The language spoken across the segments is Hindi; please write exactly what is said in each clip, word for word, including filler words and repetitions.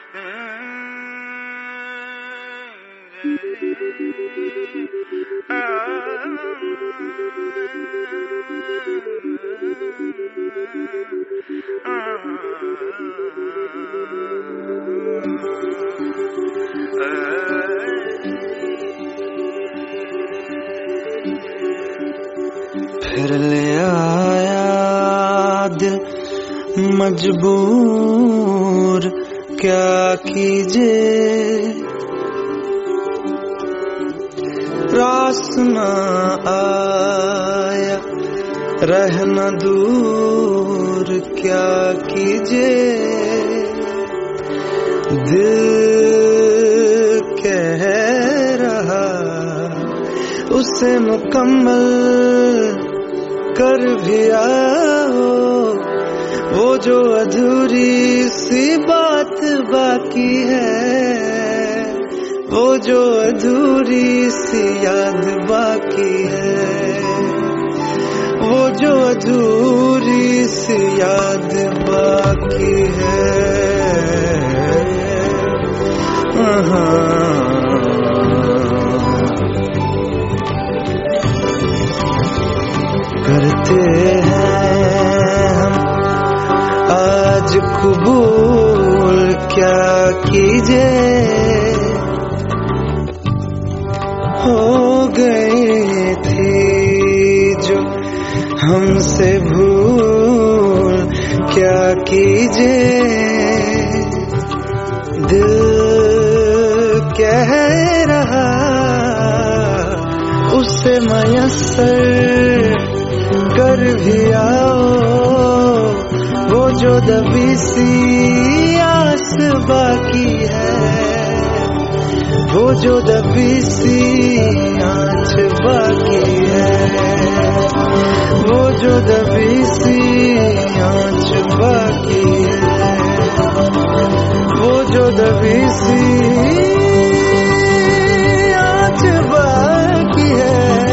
फिर ले आया दिल मजबूर, क्या कीजिए रास न आया रहना दूर, क्या कीजिए दिल कह रहा उसे मुकम्मल कर भी आओ, वो जो अधूरी सी बात बाकी है, वो जो अधूरी सी याद बाकी है, वो जो अधूरी सी याद बाकी है। करते हैं हम आज कबूल, क्या कीजिए हो गई थी जो हमसे भूल, क्या कीजिए दिल कह रहा उससे मयस्सर कर भी आओ, वो जो दबी सी आस बाकी है, वो जो दबी सी आँच बाकी है, वो जो दबी सी आँच बाकी है, वो जो दबी सी आँच बाकी है।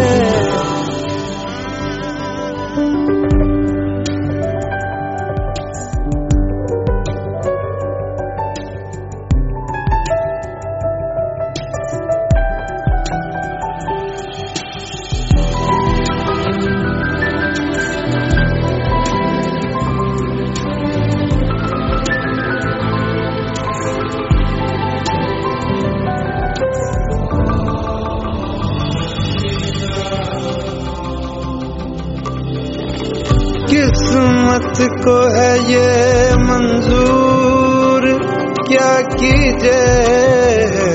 किस्मत को है ये मंजूर, क्या कीजिए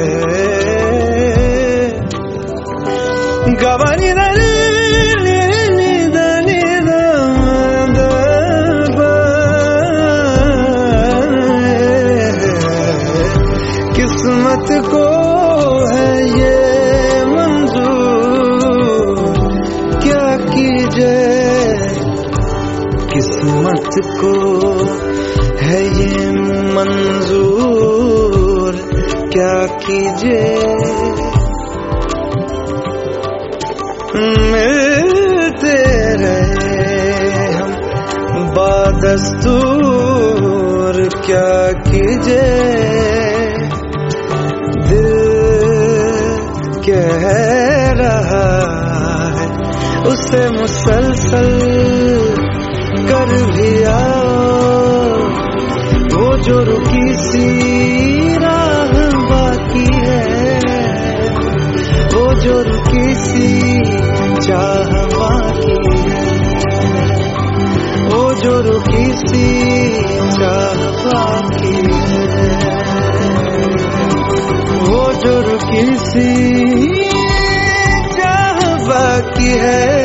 गवानी किस्मत को है ये मंजूर, क्या कीजिए किस्मत को है ये मंजूर, क्या कीजिए मिलते रहे हम बादस्तूर, क्या कीजिए दिल कह रहा है उसे मुसलसल कर भी आओ, वो जो रुकी सी राह बाकी है, वो जो रुकी सी चाह बाकी है, वो जो रुकी सी चाह बाकी है, वो जो रुकी सी चाह बाकी है।